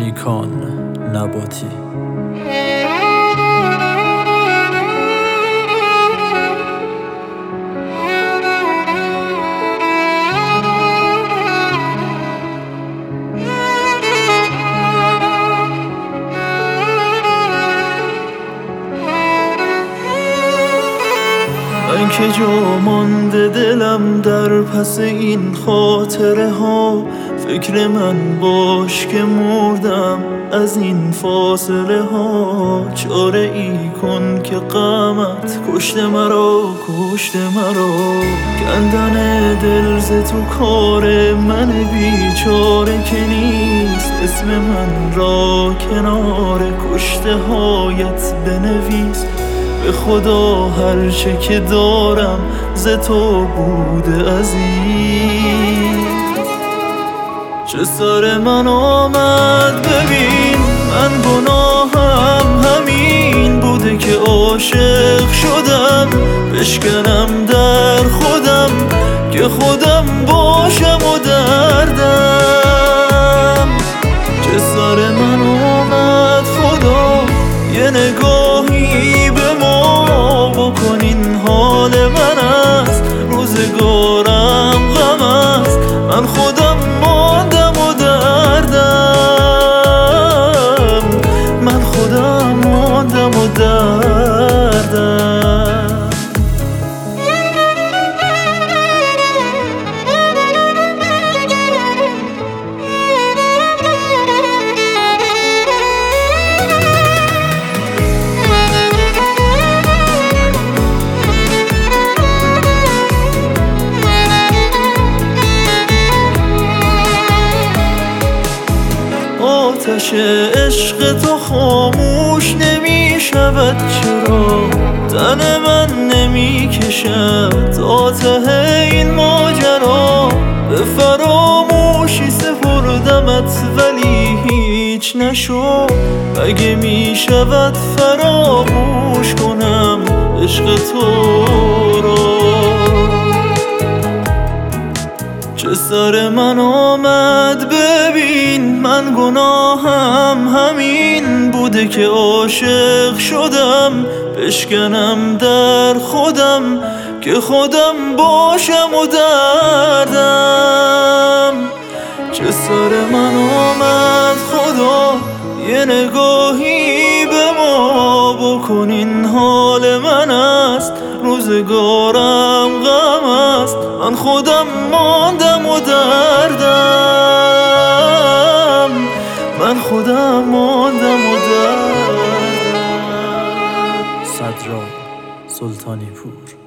نیکان نباتی. من که جا مانده دلم در پس این خاطره ها، فکر من باش که مردم از این فاصله ها. چاره ای کن که غمت کشته مرا، کشته مرا. کندن دل ز تو کار من بیچاره که نیست، اسم من را کنار کشته هایت بنویس. به خدا هرچه که دارم ز تو بوده عزیز. چه سر من آمد ببین، من گناهم همین بوده که عاشق شدم، بشکنم در خودم که خودم باشم و دردم. چه سر من آمد خدا، یه نگاهی به ما بکن، این حال من است، روزگارم غم است، من خودم ماندم و دردم، من خودم ماندم و دردم. آتش عشق تو خاموش نمی شود، چرا تن من نمی کشد آته این ماجرا. به فراموشی سپردمت ولی هیچ نشد، اگه می شود فراموش کنم عشق تو را. چه سر من آمد ببین، من گناهم همین بوده که عاشق شدم، بشکنم در خودم که خودم باشم و دردم. چه سر من آمد خدا، یه نگاهی به ما بکن، این حال من است، روزگارم غم است، من خودم ماندم و دردم، من خودم ماندم و دردم. صدرا سلطانی پور.